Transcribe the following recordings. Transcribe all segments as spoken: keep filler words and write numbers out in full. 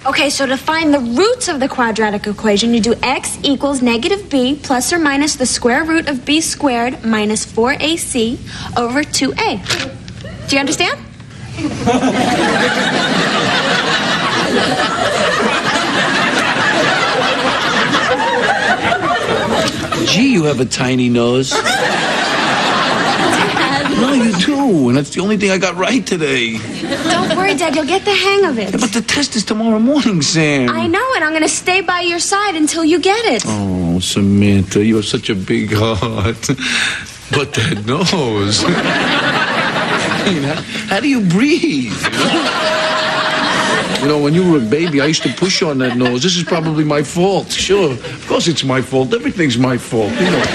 Okay, so to find the roots of the quadratic equation, you do x equals negative b plus or minus the square root of b squared minus four a c over two a. Do you understand? Gee, you have a tiny nose. Dad. No, you do, and that's the only thing I got right today. Don't worry, Dad, you'll get the hang of it. Yeah, but the test is tomorrow morning, Sam. I know it. I'm going to stay by your side until you get it. Oh, Samantha, you have such a big heart. But that nose. I mean, how, how do you breathe? You know, when you were a baby, I used to push on that nose. This is probably my fault. Sure, of course it's my fault. Everything's my fault, you know.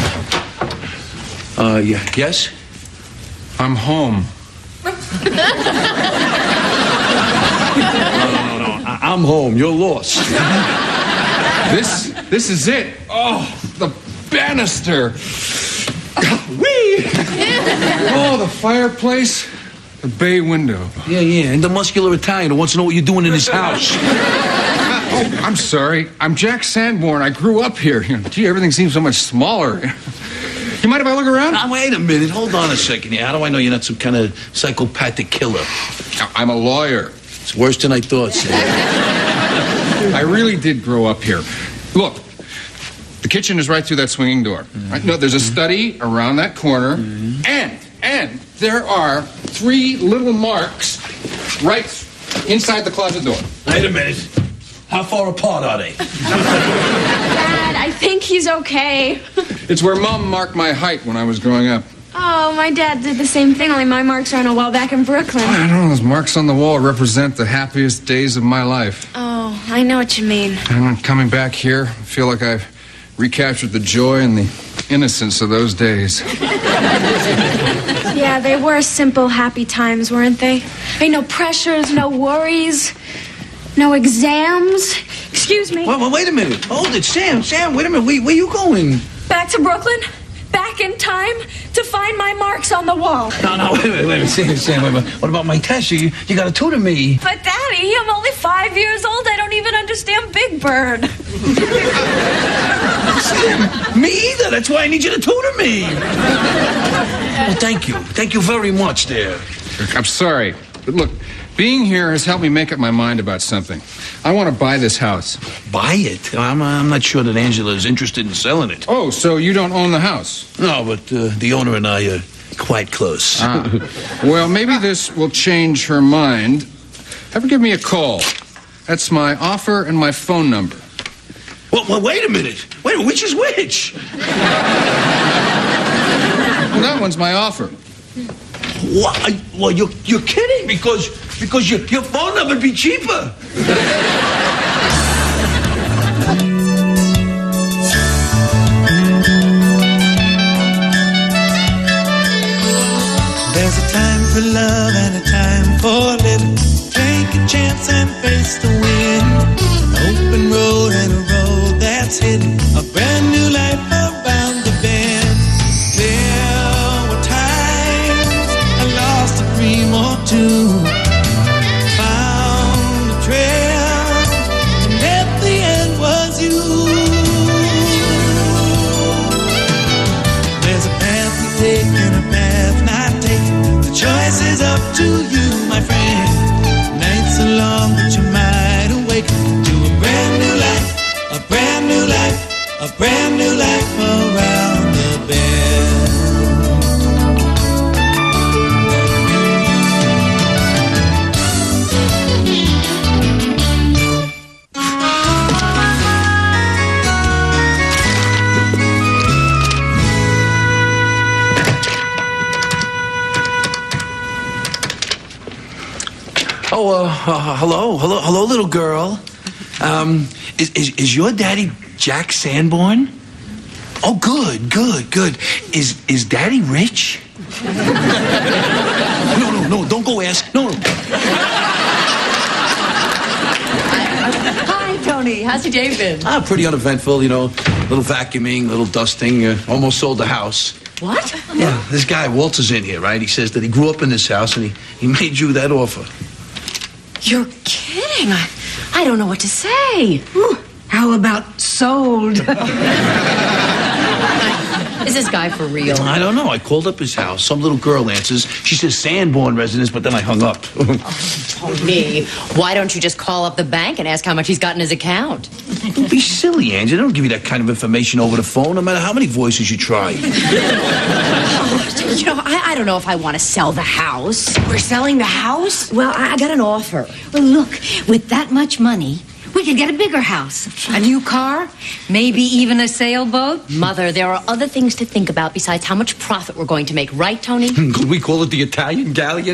Uh, yeah, yes? I'm home. No, no, no, no. I- I'm home. You're lost. This, this is it. Oh, the banister. Whee! Oh, the fireplace. The bay window. Yeah, yeah, and the muscular Italian who wants to know what you're doing in his house. Oh, I'm sorry. I'm Jack Sanborn. I grew up here. You know, gee, everything seems so much smaller. You mind if I look around? Now, wait a minute. Hold on a second here. How do I know you're not some kind of psychopathic killer? I'm a lawyer. It's worse than I thought, Sam. I really did grow up here. Look, the kitchen is right through that swinging door. Mm-hmm. Right? No, there's a study around that corner, mm-hmm. and and there are three little marks right inside the closet door. Wait a minute. How far apart are they? Dad, I think he's okay. It's where Mom marked my height when I was growing up. Oh, my dad did the same thing, only my marks are on a wall back in Brooklyn. I don't know, those marks on the wall represent the happiest days of my life. Oh, I know what you mean. And I'm coming back here, I feel like I've recaptured the joy and the innocence of those days. Yeah, they were simple, happy times, weren't they? Ain't no pressures, no worries, no exams. Excuse me. Well, well, wait a minute. Hold it. Sam, Sam, wait a minute. Where, where you going? Back to Brooklyn? Back in time to find my marks on the wall. No, no, wait a minute, wait a minute. Sam, Sam, wait a minute. What about my test? You, you got to tutor me. But, Daddy, I'm only five years old. I don't even understand Big Bird. Sam, me either. That's why I need you to tutor me. Well, thank you. Thank you very much, there. I'm sorry, but look, being here has helped me make up my mind about something. I want to buy this house. Buy it? I'm, I'm not sure that Angela is interested in selling it. Oh, so you don't own the house? No, but uh, the owner and I are quite close. Ah. Well, maybe this will change her mind. Have her give me a call. That's my offer and my phone number. Well, well wait a minute. Wait a minute. Which is which? Well, that one's my offer. What? Well, you're, you're kidding because because your, your phone number would be cheaper. There's a time for love and a time for living. Take a chance and face the wind. An open road and a road that's hidden. A brand new life around the bend. There were times I lost a dream or two. Found a trail, and at the end was you. There's a path to take and a path not taken. The choice is up to you, my friend. Nights are long, but you might awaken to a brand new life, a brand new life, a brand new life around the bend. Oh, uh, uh, hello, hello, hello, little girl. Um, is, is is your daddy Jack Sanborn? Oh, good, good, good. Is is Daddy rich? No, no, no, don't go ask. No, no. Hi, Tony. How's your day been? Ah, pretty uneventful, you know. Little vacuuming, little dusting. Uh, almost sold the house. What? Yeah, this guy Walter's in here, right? He says that he grew up in this house and he, he made you that offer. You're kidding. I, I don't know what to say. Ooh, how about sold? Is this guy for real? I don't know. I called up his house. Some little girl answers. She says Sanborn residence, but then I hung up. Oh, me. Why don't you just call up the bank and ask how much he's got in his account? Don't be silly, Angie. They don't give you that kind of information over the phone, no matter how many voices you try. Oh, you know, I, I don't know if I want to sell the house. We're selling the house? Well, I, I got an offer. Well, look, with that much money, we could get a bigger house, a new car, maybe even a sailboat. Mother, there are other things to think about besides how much profit we're going to make, right, Tony? Could we call it the Italian Galleon?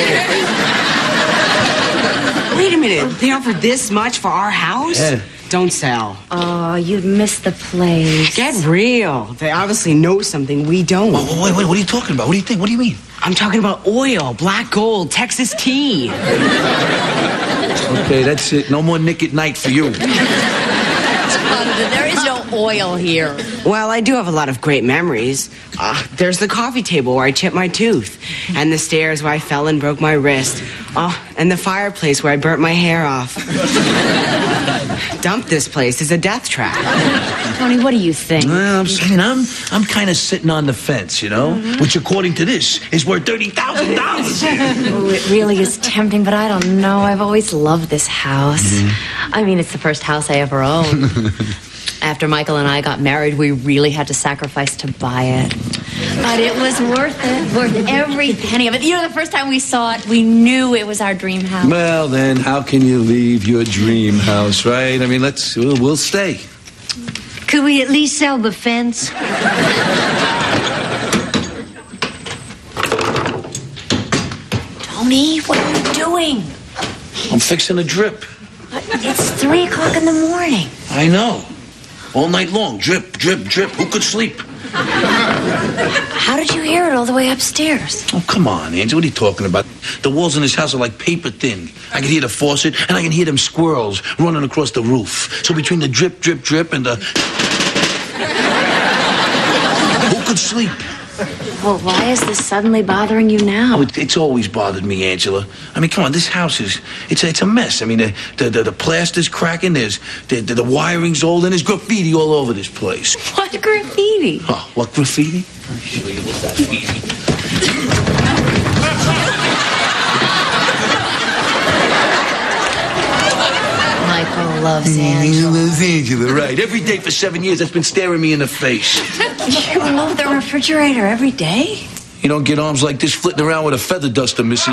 Wait a minute, they offered this much for our house? Yeah. Don't sell. Oh, you'd miss the place. Get real. They obviously know something we don't. Wait, wait, wait, what are you talking about? What do you think? What do you mean? I'm talking about oil, black gold, Texas tea. Okay, that's it. No more Nick at Night for you. There is no oil here. Well, I do have a lot of great memories. Uh, there's the coffee table where I chipped my tooth, and the stairs where I fell and broke my wrist. Oh, and the fireplace where I burnt my hair off. Dump this place is a death trap. Tony, what do you think? Well, I'm saying I'm I'm kind of sitting on the fence, you know, mm-hmm. which according to this is worth thirty thousand dollars. Oh, it really is tempting, but I don't know. I've always loved this house. Mm-hmm. I mean, it's the first house I ever owned. After Michael and I got married, we really had to sacrifice to buy it. But it was worth it, worth every penny of it. You know, the first time we saw it, we knew it was our dream house. Well, then, how can you leave your dream house, right? I mean, let's, we'll, we'll stay. Could we at least sell the fence? Tony, what are you doing? I'm fixing a drip. It's three o'clock in the morning. I know. All night long, drip, drip, drip. Who could sleep? How did you hear it all the way upstairs? Oh, come on, Angie. What are you talking about? The walls in this house are like paper thin. I can hear the faucet, and I can hear them squirrels running across the roof. So between the drip, drip, drip, and the... Who could sleep? Well, why is this suddenly bothering you now? Oh, it, it's always bothered me, Angela. I mean, come on, this house is, it's a, it's a mess. I mean, the, the, the, the plaster's cracking, there's, the, the, the wiring's old, and there's graffiti all over this place. What graffiti? Oh, what graffiti? I'll show you what that means. Michael loves Angela. He loves Angela, right. Every day for seven years, that's been staring me in the face. You move the refrigerator every day? You don't get arms like this flitting around with a feather duster, Missy.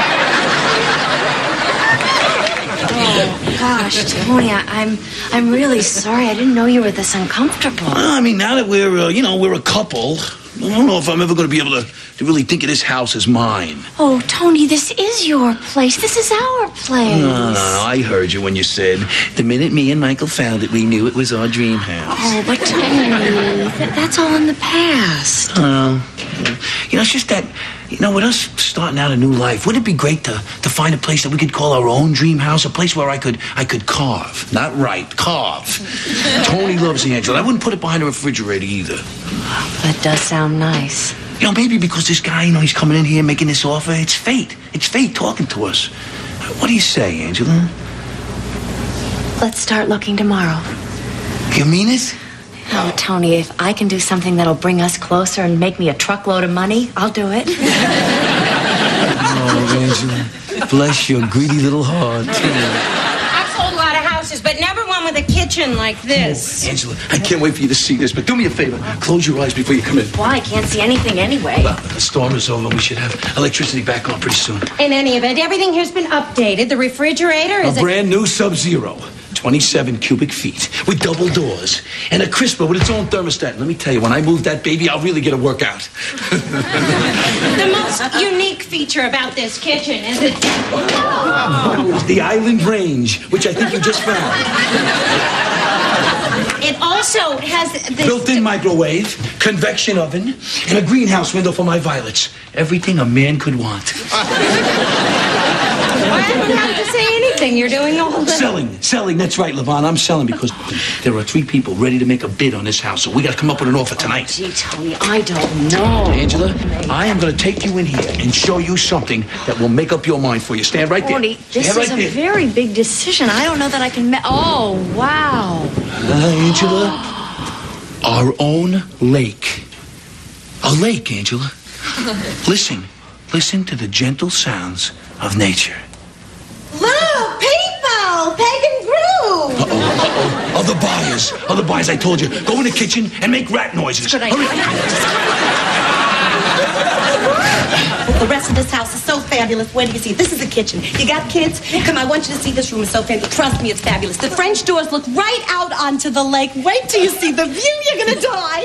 Oh, gosh, Tony, I, I'm I'm really sorry. I didn't know you were this uncomfortable. Well, I mean, now that we're, uh, you know, we're a couple, I don't know if I'm ever going to be able to, to really think of this house as mine. Oh, Tony, this is your place. This is our place. No, no, no. I heard you when you said, the minute me and Michael found it, we knew it was our dream house. Oh, but Tony, that, that's all in the past. Oh, you know, it's just that, you know, with us starting out a new life, wouldn't it be great to, to find a place that we could call our own dream house? A place where I could I could carve. Not write, carve. Tony loves Angela. I wouldn't put it behind the refrigerator either. That does sound nice. You know, maybe because this guy, you know, he's coming in here making this offer. It's fate. It's fate talking to us. What do you say, Angela? Let's start looking tomorrow. You mean it? Oh, Tony, if I can do something that'll bring us closer and make me a truckload of money, I'll do it. Oh, Angela, bless your greedy little heart. I've sold a lot of houses, but never one with a kitchen like this. Oh, Angela, I can't wait for you to see this, but do me a favor. Close your eyes before you come in. Why? I can't see anything anyway. Well, the storm is over. We should have electricity back on pretty soon. In any event, everything here's been updated. The refrigerator is a brand new Sub-Zero. twenty-seven cubic feet with double doors and a crisper with its own thermostat. Let me tell you, when I move that baby, I'll really get a workout. The most unique feature about this kitchen is it... Oh, it's the island range, which I think you just found. It also has this... Built-in microwave, convection oven, and a greenhouse window for my violets. Everything a man could want. I don't have to say anything thing. You're doing all the... Selling, selling. That's right, Levon. I'm selling because there are three people ready to make a bid on this house. So we got to come up with an offer tonight. Gee, Tony, I don't know. Angela, I am going to take you in here and show you something that will make up your mind for you. Stand right there. Tony, this Stand right is a there. very big decision. I don't know that I can... Ma- oh, wow. Uh, Angela, our own lake. A lake, Angela. Listen. Listen to the gentle sounds of nature. Look, people! Pagan Brew! Uh-oh, uh-oh. Other buyers. Other buyers, I told you. Go in the kitchen and make rat noises. Good idea. The rest of this house is so fabulous. Where do you see? This is the kitchen. You got kids? Come, I want you to see this room. It's so fabulous. Trust me, it's fabulous. The French doors look right out onto the lake. Wait till you see the view. You're gonna die.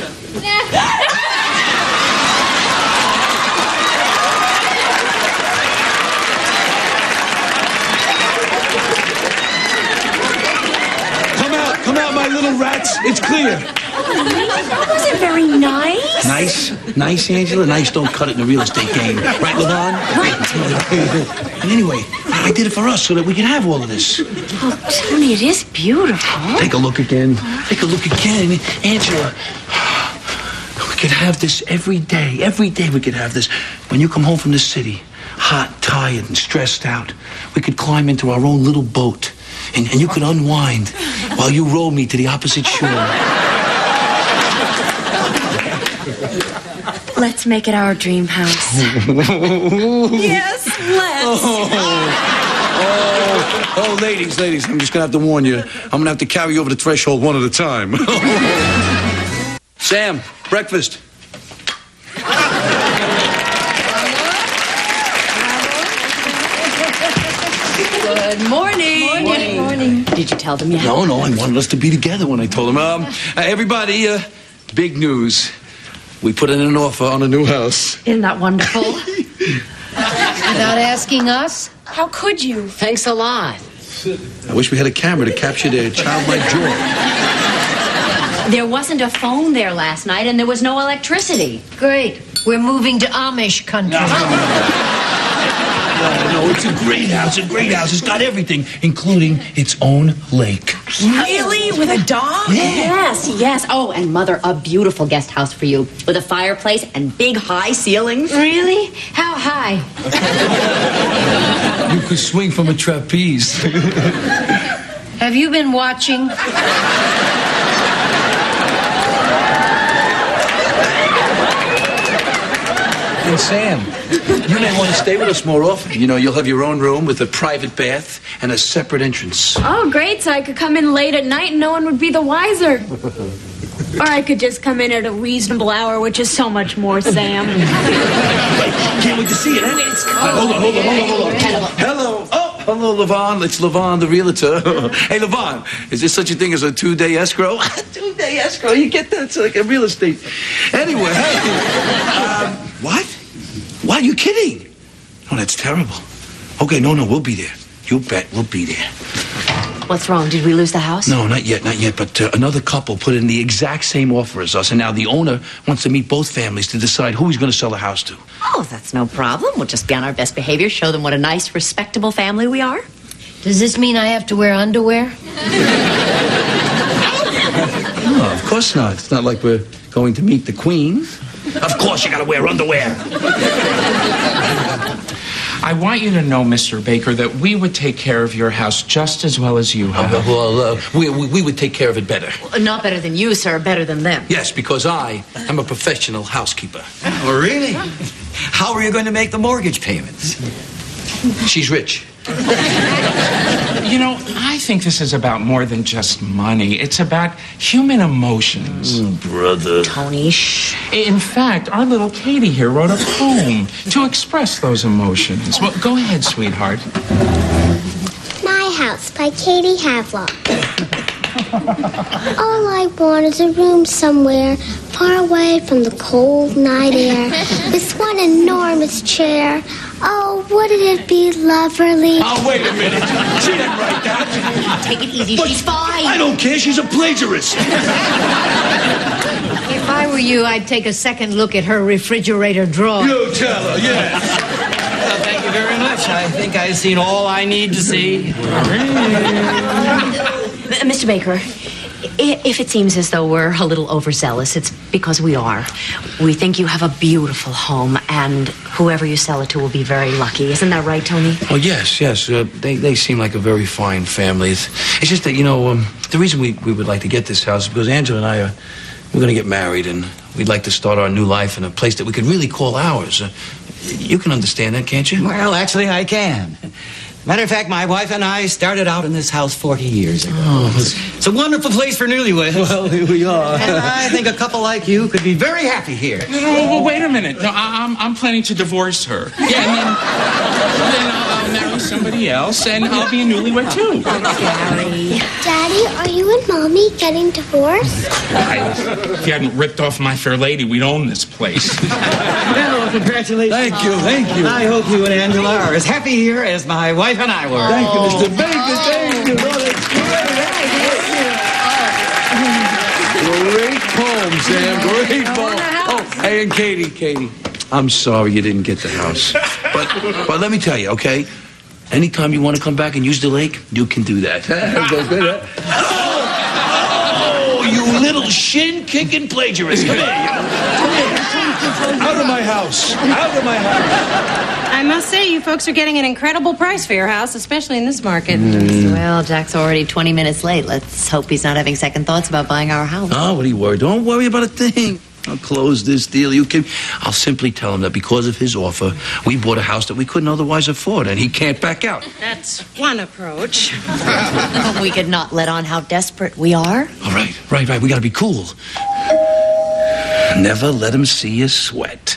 Come out, come out, my little rats. It's clear. That wasn't very nice. Nice, nice, Angela. Nice, don't cut it in the real estate game. Right, Levon? Right. And anyway, I did it for us so that we can have all of this. Oh, Tony, it is beautiful. Take a look again. Take a look again. Angela, we could have this every day. Every day we could have this. When you come home from the city, hot, tired, and stressed out, we could climb into our own little boat, and, and you could unwind while you roll me to the opposite shore. Let's make it our dream house. Yes, let's. Oh, oh, oh, ladies, ladies, I'm just going to have to warn you. I'm going to have to carry you over the threshold one at a time. Sam, breakfast. Good morning. Morning. Morning. Did you tell them yet? No, no, I wanted us to be together when I told them. Um, uh, everybody, uh, big news. We put in an offer on a new house. Isn't that wonderful? Without asking us? How could you? Thanks a lot. I wish we had a camera to capture their childlike joy. There wasn't a phone there last night, and there was no electricity. Great. We're moving to Amish country. No, no, it's a great house, a great house. It's got everything, including its own lake. Really? With a dog? Yeah. Yes, yes. Oh, and Mother, a beautiful guest house for you with a fireplace and big high ceilings. Really? How high? You could swing from a trapeze. Have you been watching? And Sam, you may want to stay with us more often. You know, you'll have your own room with a private bath and a separate entrance. Oh, great. So I could come in late at night and no one would be the wiser. Or I could just come in at a reasonable hour, which is so much more, Sam. Can't wait to see it, huh? It's cold. Uh, hold on, hold on, hold on, hold on. Hello. Oh, hello, Levon. It's Levon, the realtor. Hey, Levon, is there such a thing as a two-day escrow? Two-day escrow? You get that? It's like a real estate. Anyway, hey. Um, what? What? You kidding? Oh, that's terrible. Okay, no, no, we'll be there. You bet we'll be there. What's wrong? Did we lose the house? No, not yet, not yet. But uh, another couple put in the exact same offer as us, and now the owner wants to meet both families to decide who he's going to sell the house to. Oh, that's no problem. We'll just be on our best behavior, show them what a nice, respectable family we are. Does this mean I have to wear underwear? No, of course not. It's not like we're going to meet the Queen. Of course you got to wear underwear. I want you to know, Mister Baker, that we would take care of your house just as well as you have. Uh, well, uh, we, we, we would take care of it better. Not better than you, sir. Better than them. Yes, because I am a professional housekeeper. Oh, really? How are you going to make the mortgage payments? She's rich. You know, I think this is about more than just money. It's about human emotions. Mm, brother. Tony, shh. In fact, our little Katie here wrote a poem to express those emotions. Well, go ahead, sweetheart. My House by Katie Havelock. All I want is a room somewhere far away from the cold night air. This one enormous chair. Oh, wouldn't it be lovely? Oh, wait a minute. She didn't write that. Take it easy. But She's fine. I don't care. She's a plagiarist. If I were you, I'd take a second look at her refrigerator drawer. You tell her, yes. Well, thank you very much. I think I've seen all I need to see. Mister Baker, i- if it seems as though we're a little overzealous, it's because we are. We think you have a beautiful home, and whoever you sell it to will be very lucky. Isn't that right, Tony? Oh, yes, yes. Uh, they, they seem like a very fine family. It's, it's just that, you know, um, the reason we, we would like to get this house is because Angela and I are we're going to get married, and we'd like to start our new life in a place that we could really call ours. Uh, you can understand that, can't you? Well, actually, I can. Matter of fact, my wife and I started out in this house forty years ago. Oh, it's a wonderful place for newlyweds. Well, here we are. And I think a couple like you could be very happy here. No, no, well, wait a minute. No, I, I'm I'm planning to divorce her. Yeah, and then, then I'll, I'll marry somebody else, and I'll be a newlywed too. Daddy, are you and Mommy getting divorced? I, if you hadn't ripped off My Fair Lady, we'd own this place. Well, congratulations. Thank you, thank you. I hope you and Angela are as happy here as my wife and I were. Thank you, Mister Baker. Thank you. Oh, that's great. Great poem, Sam. Great poem. Oh, hey, and Katie, Katie, I'm sorry you didn't get the house. But, but let me tell you, okay? Anytime you want to come back and use the lake, you can do that. Oh, you little shin-kicking plagiarist. Come here. Out of my house. Out of my house. I must say, you folks are getting an incredible price for your house, especially in this market. Mm. Well, Jack's already twenty minutes late. Let's hope he's not having second thoughts about buying our house. Oh, what are you worried? Don't worry about a thing. I'll close this deal. You can. I'll simply tell him that because of his offer, we bought a house that we couldn't otherwise afford, and he can't back out. That's one approach. We could not let on how desperate we are. All right, right, right. We got to be cool. Never let him see you sweat.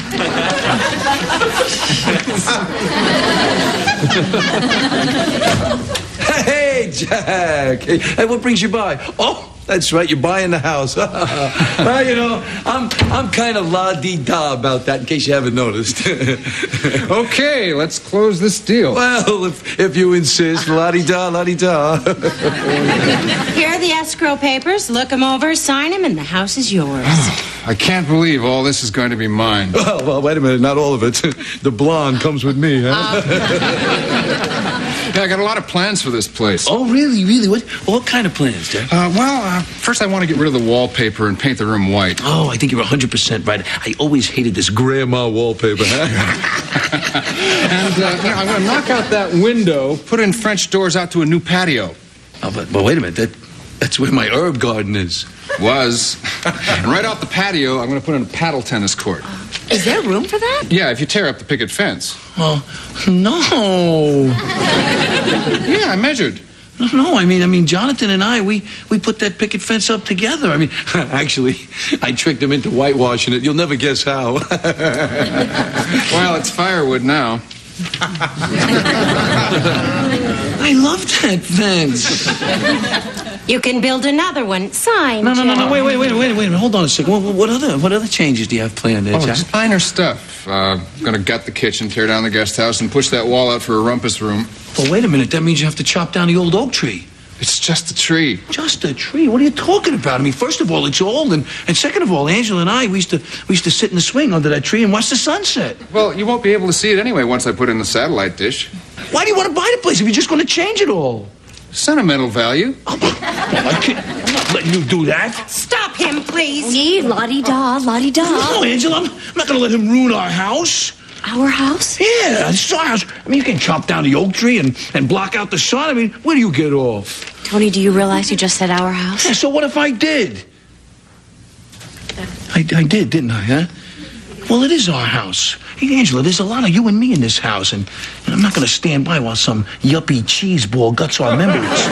Hey, Jack. Hey, hey, what brings you by? Oh, that's right. You're buying the house. Well, you know, I'm I'm kind of la-di-da about that, in case you haven't noticed. Okay, let's close this deal. Well, if, if you insist, la-di-da, la-di-da. Here are the escrow papers. Look them over, sign them, and the house is yours. I can't believe all this is going to be mine. Well, well, wait a minute. Not all of it. The blonde comes with me, huh? Yeah, I got a lot of plans for this place. Oh, really, really? What what kind of plans, Jack? Uh, well, uh, first I want to get rid of the wallpaper and paint the room white. Oh, I think you're one hundred percent right. I always hated this grandma wallpaper. Huh? And uh, you know, I'm going to knock out that window, put in French doors out to a new patio. Oh, but, but wait a minute. That That's where my herb garden is. Was. And right off the patio, I'm going to put in a paddle tennis court. Is there room for that? Yeah, if you tear up the picket fence. Oh, no. Yeah, I measured. No, no, I mean, I mean, Jonathan and I, we, we put that picket fence up together. I mean, actually, I tricked him into whitewashing it. You'll never guess how. Well, it's firewood now. I love that fence. You can build another one. Sign. No, no, no, no. Jack. Wait, wait, wait, wait, wait. Hold on a second. What, what other, what other changes do you have planned there, Oh, Jack? just minor stuff. Uh, going to gut the kitchen, tear down the guest house, and push that wall out for a rumpus room. Well, wait a minute. That means you have to chop down the old oak tree. It's just a tree. Just a tree? What are you talking about? I mean, first of all, it's old, and, and second of all, Angela and I, we used to we used to sit in the swing under that tree and watch the sunset. Well, you won't be able to see it anyway once I put in the satellite dish. Why do you want to buy the place if you're just going to change it all? Sentimental value. Oh, I can't, I'm not letting you do that. Stop him, please. Nee, la-di-da, la-di-da. No, Angela, I'm, I'm not going to let him ruin our house. Our house? Yeah, it's our house. I mean, you can chop down the oak tree and, and block out the sun. I mean, where do you get off? Tony, do you realize you just said our house? Yeah, so what if I did? I, I did, didn't I, huh? Well, it is our house. Hey, Angela, there's a lot of you and me in this house, and, and I'm not going to stand by while some yuppie cheeseball guts our memories.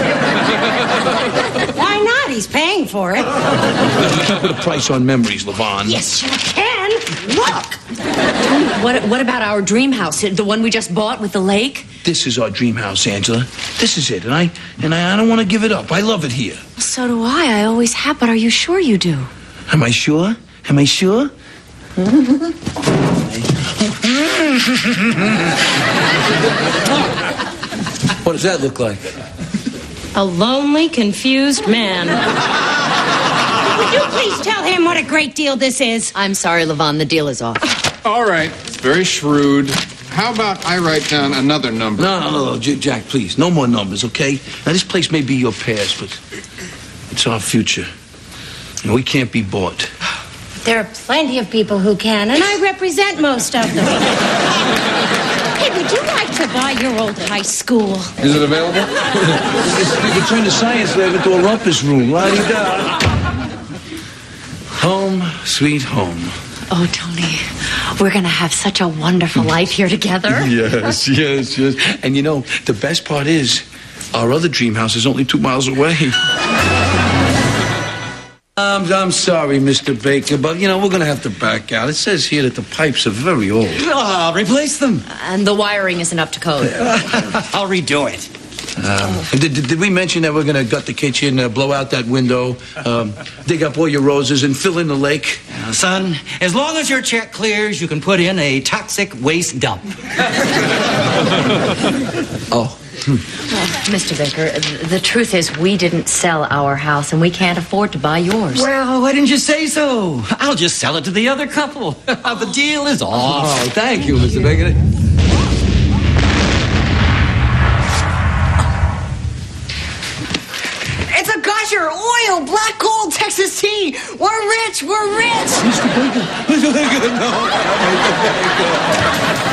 Why not? He's paying for it. You can't put a price on memories, Levon. Yes, you can. Look. Tony, what, what about our dream house? The one we just bought with the lake? This is our dream house, Angela. This is it, and I and I, I don't want to give it up. I love it here. So do I. I always have, but are you sure you do? Am I sure? Am I sure? What does that look like? A lonely, confused man. Would you please tell him what a great deal this is? I'm sorry, Levon. The deal is off. All right. It's very shrewd. how about I write down another number? No, no, no, no, J- Jack, please. No more numbers, okay? Now, this place may be your past, but it's our future. And we can't be bought. There are plenty of people who can, and I represent most of them. Hey, would you like to buy your old high school? Is it available? You can turn the science lab into a rumpus room. La-di-da. Home, sweet home. Oh, Tony, we're going to have such a wonderful life here together. Yes, yes, yes. And you know, the best part is, our other dream house is only two miles away. I'm, I'm sorry, Mister Baker, but, you know, we're going to have to back out. It says here that the pipes are very old. I'll replace them. And the wiring isn't up to code. I'll redo it. Um, did, did, did we mention that we're going to gut the kitchen, uh, blow out that window, um, dig up all your roses, and fill in the lake? Uh, son, as long as your check clears, you can put in a toxic waste dump. Oh. Well, Mister Baker, the truth is we didn't sell our house, and we can't afford to buy yours. Well, why didn't you say so? I'll just sell it to the other couple. The deal is off. Oh, thank you, Mister Baker. It's a gusher, oil, black gold, Texas tea. We're rich, we're rich. Mister Baker, Mister Baker, no. Mister Baker.